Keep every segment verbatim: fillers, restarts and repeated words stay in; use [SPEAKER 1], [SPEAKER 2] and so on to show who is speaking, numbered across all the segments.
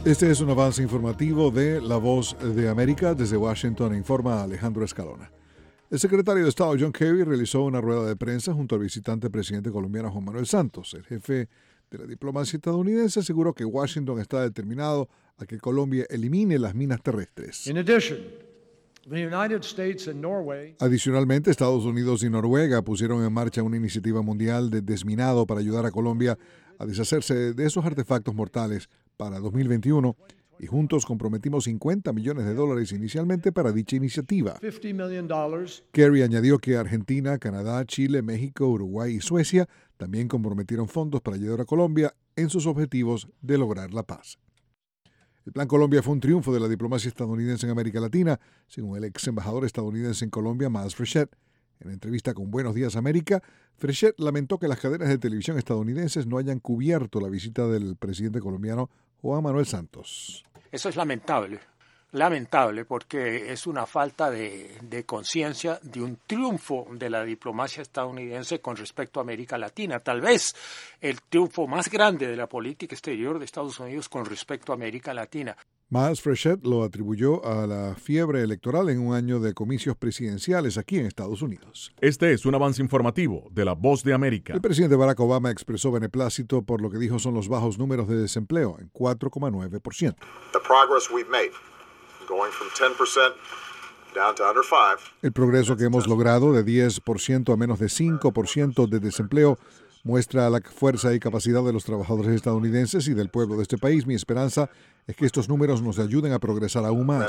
[SPEAKER 1] Este es un avance informativo de La Voz de América. Desde Washington informa Alejandro Escalona. El secretario de Estado John Kerry realizó una rueda de prensa junto al visitante presidente colombiano Juan Manuel Santos. El jefe de la diplomacia estadounidense aseguró que Washington está determinado a que Colombia elimine las minas terrestres.
[SPEAKER 2] In addition, the United States and Norway
[SPEAKER 1] Adicionalmente, Estados Unidos y Noruega pusieron en marcha una iniciativa mundial de desminado para ayudar a Colombia a deshacerse de esos artefactos mortales para dos mil veintiuno, y juntos comprometimos cincuenta millones de dólares inicialmente para dicha iniciativa.
[SPEAKER 2] fifty million dollars.
[SPEAKER 1] Kerry añadió que Argentina, Canadá, Chile, México, Uruguay y Suecia también comprometieron fondos para ayudar a Colombia en sus objetivos de lograr la paz. El Plan Colombia fue un triunfo de la diplomacia estadounidense en América Latina, según el ex embajador estadounidense en Colombia, Miles Frechette. En entrevista con Buenos Días América, Frechette lamentó que las cadenas de televisión estadounidenses no hayan cubierto la visita del presidente colombiano Juan Manuel Santos.
[SPEAKER 3] Eso es lamentable, lamentable porque es una falta de, de conciencia de un triunfo de la diplomacia estadounidense con respecto a América Latina. Tal vez el triunfo más grande de la política exterior de Estados Unidos con respecto a América Latina.
[SPEAKER 1] Miles Frechette lo atribuyó a la fiebre electoral en un año de comicios presidenciales aquí en Estados Unidos.
[SPEAKER 4] Este es un avance informativo de La Voz de América.
[SPEAKER 1] El presidente Barack Obama expresó beneplácito por lo que dijo son los bajos números de desempleo, en cuatro coma nueve por ciento.
[SPEAKER 5] The progress we've made, going from ten percent down to under five.
[SPEAKER 1] El progreso que hemos logrado de diez por ciento a menos de cinco por ciento de desempleo muestra la fuerza y capacidad de los trabajadores estadounidenses y del pueblo de este país. Mi esperanza es que estos números nos ayuden a progresar aún más.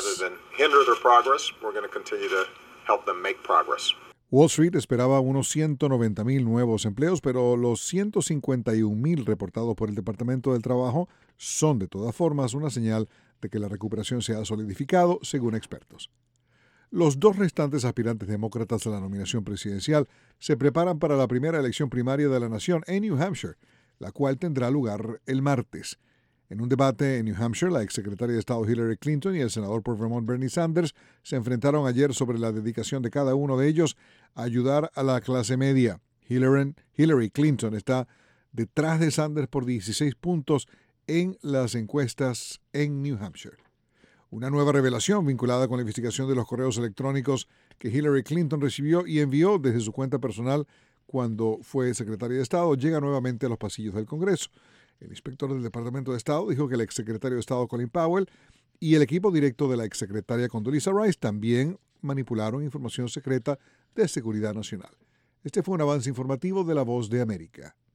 [SPEAKER 1] Wall Street esperaba unos ciento noventa mil nuevos empleos, pero los ciento cincuenta y un mil reportados por el Departamento del Trabajo son de todas formas una señal de que la recuperación se ha solidificado, según expertos. Los dos restantes aspirantes demócratas a la nominación presidencial se preparan para la primera elección primaria de la nación en New Hampshire, la cual tendrá lugar el martes. En un debate en New Hampshire, la exsecretaria de Estado Hillary Clinton y el senador por Vermont Bernie Sanders se enfrentaron ayer sobre la dedicación de cada uno de ellos a ayudar a la clase media. Hillary, Hillary Clinton está detrás de Sanders por dieciséis puntos en las encuestas en New Hampshire. Una nueva revelación vinculada con la investigación de los correos electrónicos que Hillary Clinton recibió y envió desde su cuenta personal cuando fue secretaria de Estado llega nuevamente a los pasillos del Congreso. El inspector del Departamento de Estado dijo que el exsecretario de Estado Colin Powell y el equipo directo de la exsecretaria Condoleezza Rice también manipularon información secreta de seguridad nacional. Este fue un avance informativo de La Voz de América.